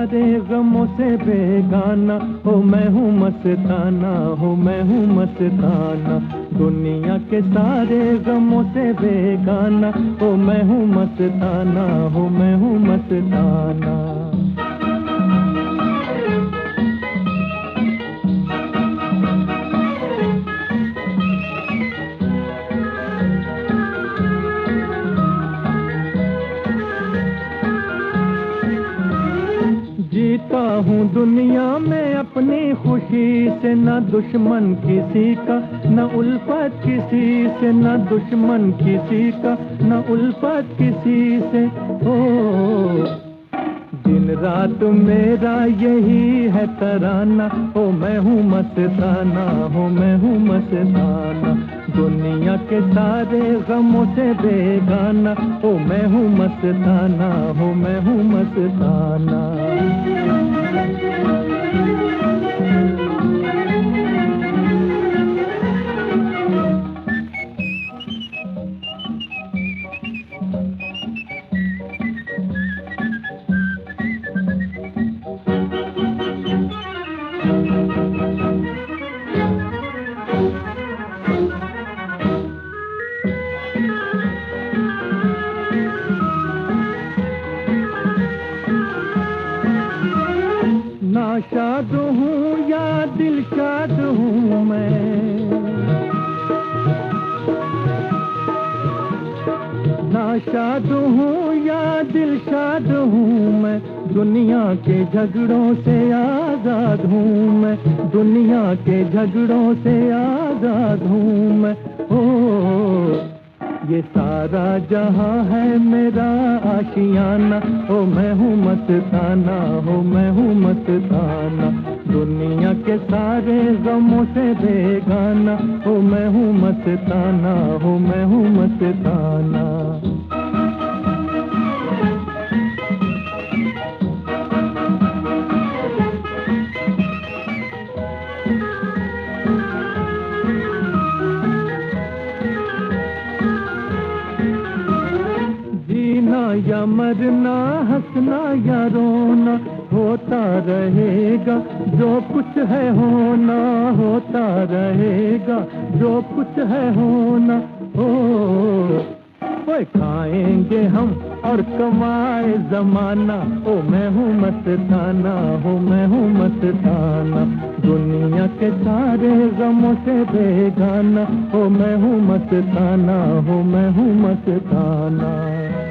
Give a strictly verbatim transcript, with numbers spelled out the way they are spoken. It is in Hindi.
सारे गमों से बेगाना, हो मैं हूँ मस्ताना, हो मैं हूँ मस्ताना। दुनिया के सारे गमों से बेगाना, हो मैं हूँ मस्ताना, हो मैं हूँ मस्ताना। जीता हूँ दुनिया में अपनी खुशी से, न दुश्मन किसी का न उल्फत किसी से, न दुश्मन किसी का न उल्फत किसी से। ओ दिन रात मेरा यही है तराना, हो मैं हूँ मस्ताना, हो मैं हूँ मस्ताना। दुनिया के सारे गमों से बेगाना, हो मैं हूँ मस्ताना, हो मैं हूँ मस्ताना। नाशाद हूँ या दिलशाद हूँ मैं, नाशाद हूँ या दिलशाद हूँ मैं। दुनिया के झगड़ों से आजाद हूँ मैं, दुनिया के झगड़ों से आजाद हूँ मैं। ओ ये सारा जहां है मेरा आशियाना, हो मैं हूँ मस्ताना, हो मैं हूँ मस्ताना। दुनिया के सारे गमों से बेगाना, हो मैं हूँ मस्ताना, हो मैं हूँ मस्ताना। जीना या मरना, हंसना या रोना, होता रहेगा जो कुछ है होना, होता रहेगा जो कुछ है होना। ओ ओए खाएंगे हम और कमाए जमाना, ओ मैं हूँ मस्ताना, हो मैं हूँ मस्ताना। दुनिया के सारे गमों से बेगाना, हो मैं हूँ मस्ताना, हो मैं हूँ मस्ताना।